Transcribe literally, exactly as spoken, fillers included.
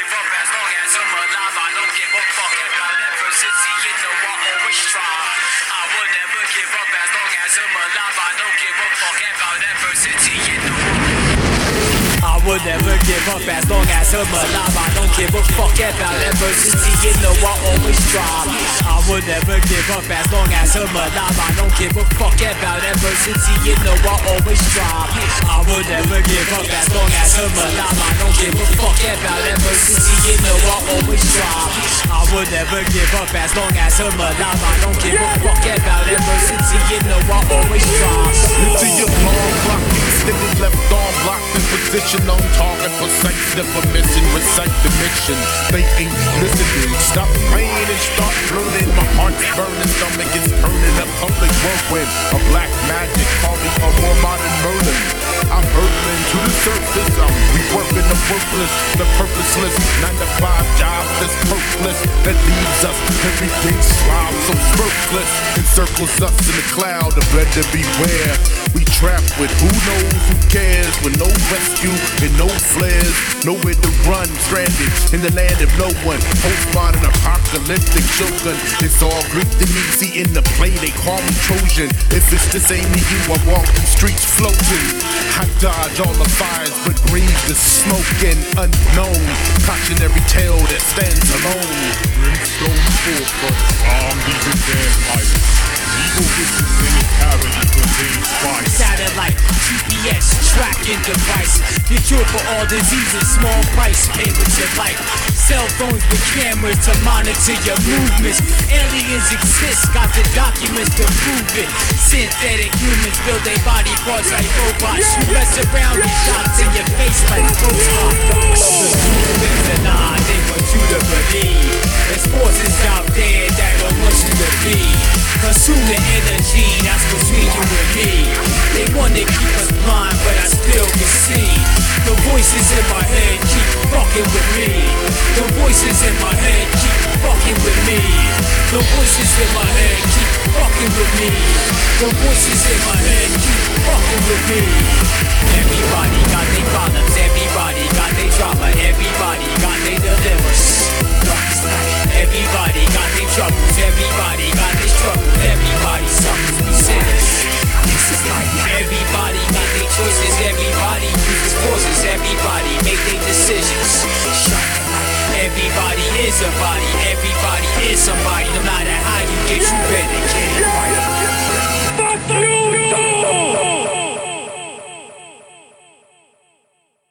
give up as long as I'm alive. I don't give a fuck about adversity, you know I always try. I will never give up as long as I'm alive. I don't give a fuck about adversity, you know I would never give up as long as I'm alive. I don't give a fuck about adversity, you know I always try. I would never give up as long as I'm alive. I don't give a fuck about adversity, you know I always try. I would never give up as long as I'm alive. I don't give a fuck about adversity, you know I always try. I would never give up as long as I'm alive. I don't give a fuck about adversity, you know I always try. Into your long block, extended left arm locked in position on target for sight, never missing, recite the mission. They ain't listening, stop praying and start learning. My heart's burning, stomach is turning. A public whirlwind, a black magic, call me a more modern Merlin. I'm hurtling to the surface, I'm reworking the worthless, the purposeless, nine to five job that's purposeless, that leaves us everything slob, so spurtless, encircles us in the cloud of better beware. We trapped with who knows who cares, with no rescue and no flares, nowhere to run, stranded in the land of no one. Postmodern apocalyptic shogun, it's all Greek to me. See in the play they call me Trojan. If it's the same to you, I walk the streets floating. I dodge all the fires, but breathe the smoke and unknown. Cautionary tale that stands alone. Brimstone forefront, armed even vampires. Evil wishes in a parody contains fire. Satellite, G P S, tracking device. The cure for all diseases, small price, pay with your life. Cell phones with cameras to monitor your movements. Aliens exist, got the documents to prove it. Synthetic humans build their body parts like robots. You mess around with shots in your face like Botox. Nah, they want you to believe there's forces out there that don't want you to be. Consume the energy that's between you and me. They wanna keep us blind, but I still can see. The voices in my head keep fucking with me. The voices in my head keep fucking with me. The voices in my head keep fucking with me. The voices in my head keep fucking with me. Everybody got their problems, everybody got their drama, everybody got their dilemmas. Everybody got their troubles, everybody got their struggles, everybody suffers.